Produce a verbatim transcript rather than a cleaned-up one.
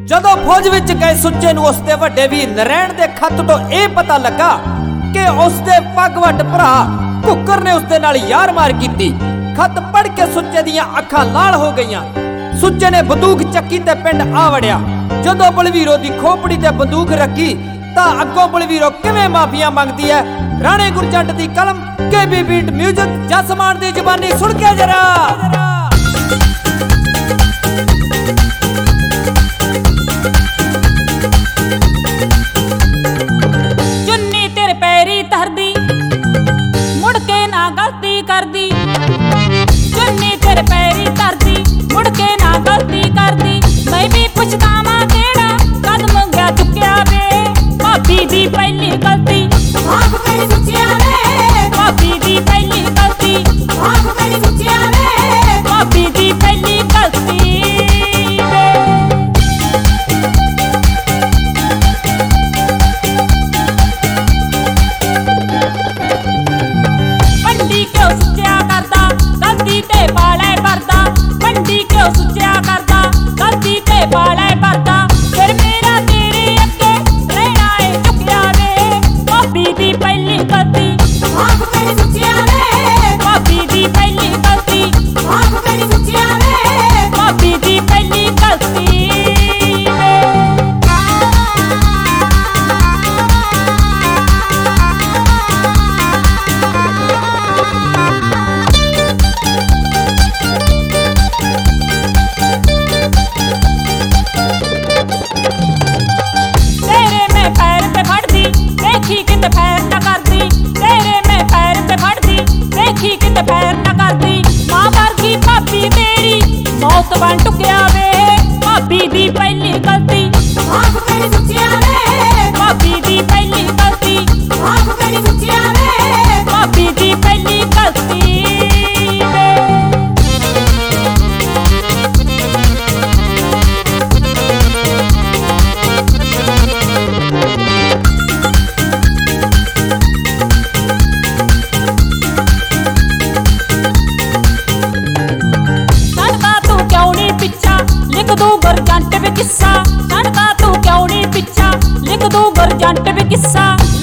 ਜਦੋਂ ਫੌਜ ਵਿੱਚ ਗਏ ਸੁੱਚੇ ਨੂੰ ਉਸਦੇ ਵੱਡੇ ਵੀਰ ਨਰੈਣ ਦੇ ਖੱਤ ਤੋਂ ਇਹ ਪਤਾ ਲੱਗਾ ਕਿ ਉਸਦੇ ਪੱਗਵੱਟ ਭਰਾ ਘੁੱਕਰ ਨੇ ਉਸਦੇ ਨਾਲ ਯਾਰ ਮਾਰ ਕੀਤੀ। ਖੱਤ ਪੜ੍ਹ ਕੇ ਸੁੱਚੇ ਦੀਆਂ ਅੱਖਾਂ ਲਾਲ ਹੋ ਗਈਆਂ। ਸੁੱਚੇ ਨੇ ਬੰਦੂਕ ਚੱਕੀ ਤੇ ਪਿੰਡ ਆ ਵੜਿਆ। ਜਦੋਂ ਬਲਵੀਰੋ ਦੀ ਖੋਪੜੀ ਤੇ ਬੰਦੂਕ ਰੱਖੀ ਤਾਂ ਅੱਗੋਂ ਬਲਵੀਰੋ ਕਿਵੇਂ ਮਾਫੀਆਂ ਮੰਗਦੀ ਹੈ। ਰਾਣੇ ਗੁਰਜੰਟ ਦੀ ਕਲਮ, ਕੇਬੀ ਬੀਟ ਮਿਊਜ਼ਿਕ, ਜਸਮਾਨ ਦੀ ਜ਼ੁਬਾਨੀ ਸੁਣ ਕੇ ਜਰਾ। ਚੁੰਨੀ ਤੇਰੇ ਪੈਰੀ ਧਰਦੀ, ਮੁੜ ਕੇ ਨਾ ਗਲਤੀ ਕਰਦੀ। ਚੁੰਨੀ ਤੇਰੇ ਪੈਰੀ ਧਰਦੀ, ਮੁੜ ਕੇ ਨਾ ਗਲਤੀ ਕਰਦੀ। ਮੈਂ ਵੀ ਪਛਤਾਵਾਂ ਕਿਹੜਾ ਕਦਮ ਗਿਆ ਚੁੱਕਿਆ ਵੇ। ਭਾਬੀ ਦੀ ਪਹਿਲੀ ਗਲਤੀ ਮਾਫ ਕਰੀ ਸੁੱਚਿਆ ਵੇ। ਭਾਬੀ ਦੀ ਪਹਿਲੀ ਗਲਤੀ ਮਾਫ ਕਰੀ ਸੁੱਚਿਆ ਵੇ। ਭਾਬੀ ਦੀ ਪਹਿਲੀ ਗਲਤੀ ਪੰਡੀ ਕਿਉਂ ਸੁੱਚਿਆ ਕਰਦਾ, ਗਲਤੀ ਤੇ ਪਾਲੇ ਕਰਦਾ। ਪੰਡੀ ਕਿਉਂ ਸੁੱਚਿਆ ਕਰਦਾ, ਗਲਤੀ ਤੇ ਪਾਲੇ ਕਰਦਾ। ਫਿਰ ਮੇਰਾ ਤੇਰੇ ਅੱਗੇ ਰਹਿਣਾ ਏ ਝੁਕਿਆ ਵੇ। ਭਾਬੀ ਦੀ ਪਹਿਲੀ ਗਲਤੀ ਮਾਫ ਕਰੀ ਸੁੱਚਿਆ ਵੇ। ਭਾਬੀ ਦੀ ਪਹਿਲੀ ਗਲਤੀ ਮਾਫ ਕਰੀ ਸੁੱਚਿਆ ਵੇ। ਭਾਬੀ ਦੀ ਪਹਿਲੀ ਗਲਤੀ ਤੇਰੇ ਮੈਂ ਪੈਰ ਤੇ ਫੜਦੀ, ਦੇਖੀ ਕਿਤੇ ਪੈਰ ਨਾ ਕਰਦੀ। ਤੇਰੇ ਮੈਂ ਪੈਰ ਤੇ ਫੜਦੀ, ਦੇਖੀ ਕਿਤੇ ਪੈਰ ਨਾ ਕਰਦੀ। ਮਾਂ ਵਰਗੀ ਭਾਬੀ ਮੇਰੀ ਮੌਤ ਬਣ ਟੁਕਿਆ ਵੇ। ਭਾਬੀ ਦੀ ਪਹਿਲੀ ਗਲਤੀ ਮਾਫ ਕਰੀ ਸੁੱਚਿਆ ਵੇ। ਭਾਬੀ ਦੀ ਪਹਿਲੀ ਗਲਤੀ ਮਾਫ ਕਰੀ ਸੁੱਚਿਆ ਵੇ। ਭਾਬੀ ਦੀ ਪਹਿਲੀ ਗਲਤੀ ਸੜਕਾਂ ਤੂੰ ਕਿਉਂ ਨੀ ਪਿੱਛਾ, ਲਿਖ ਦੂ ਗੁਰਜੰਟ ਵੇ ਕਿੱਸਾ। ਸੜਕਾਂ ਤੂੰ ਕਿਉਂ ਨੀ ਪਿੱਛਾ, ਲਿਖ ਦੂ ਗੁਰਜੰਟ ਵੇ ਕਿੱਸਾ।